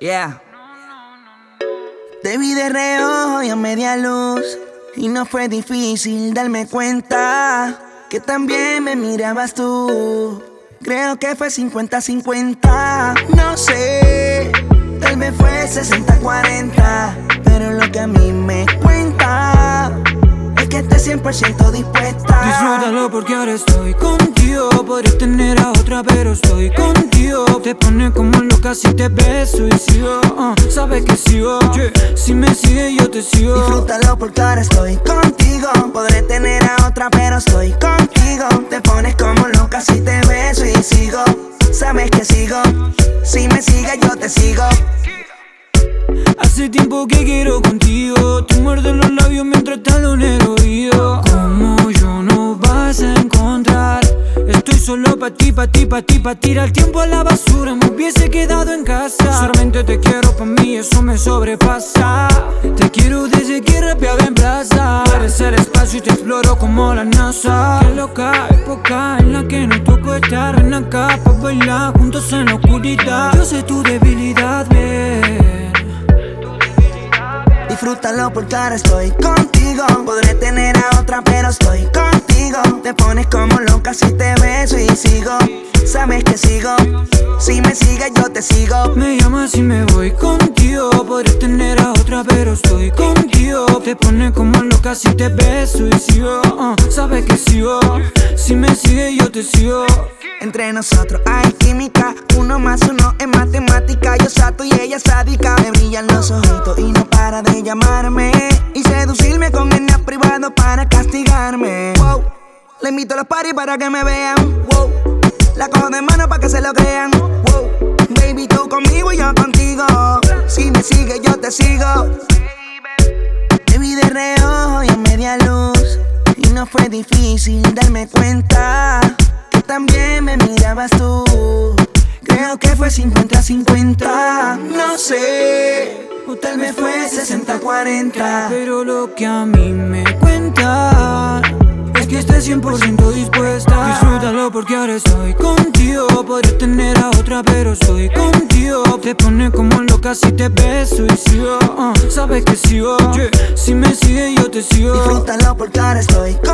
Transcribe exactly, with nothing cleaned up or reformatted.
Yeah. Te vi de reojo y a media luz, y no fue difícil darme cuenta que también me mirabas tú. Creo que fue cincuenta cincuenta, no sé, tal vez fue sesenta cuarenta, pero lo que a mí me cuenta es que estés cien por ciento dispuesta. Disfrútalo porque ahora estoy contigo. Podría tener a otra pero estoy contigo. Te pone como loca si te beso y sigo, uh, sabes que sigo, yeah. Si me sigue yo te sigo. Disfrútalo porque ahora estoy contigo. Podré tener a otra pero estoy contigo. Te pones como loca si te beso y sigo, sabes que sigo. Si me sigues yo te sigo. Hace tiempo que quiero contigo. Tú muerdes los labios mientras te hablo en el oído. Como yo no vas a encontrar. Estoy solo pa' ti, pa' ti, pa' ti, pa' tirar el tiempo a la basura. Me hubiese quedado en casa. Solamente te quiero pa' mí, eso me sobrepasa. Te quiero desde que rapeaba en plaza. Eres el espacio y te exploro como la NASA. Qué loca época en la que no toco estar en acá pa' bailar juntos en la oscuridad. Yo sé tu debilidad, ven. Disfrútalo porque ahora estoy contigo. Podré tener a otra pero estoy contigo. Te pones como loca si te beso y sigo, sabes que sigo. Si me sigues yo te sigo. Me llamas y me voy contigo. Podré tener a otra pero estoy contigo. Te pones como loca si te beso y sigo, uh, sabes que sigo. Si me sigues yo te sigo. Entre nosotros hay química. Uno más uno es matemática. Yo sato y ella sádica. Me brillan los ojitos y no para de llamarme y seducirme con el privado para castigarme. Wow. Le invito a los parties para que me vean. Wow. La cojo de mano para que se lo crean. Wow. Baby, tú conmigo y yo contigo. Si me sigues yo te sigo. Te vi de reojo y a media luz, y no fue difícil darme cuenta que también me mirabas tú. Creo que fue cincuenta cincuenta, no sé, o tal vez fue sesenta cuarenta, pero lo que a mí me cuenta es que estés cien por ciento dispuesta. Disfrútalo porque ahora estoy contigo. Podré tener a otra pero estoy contigo. Te pone como loca si te beso y sigo, uh, sabes que sigo, yeah. Si me sigues yo te sigo. Disfrútalo porque ahora estoy contigo.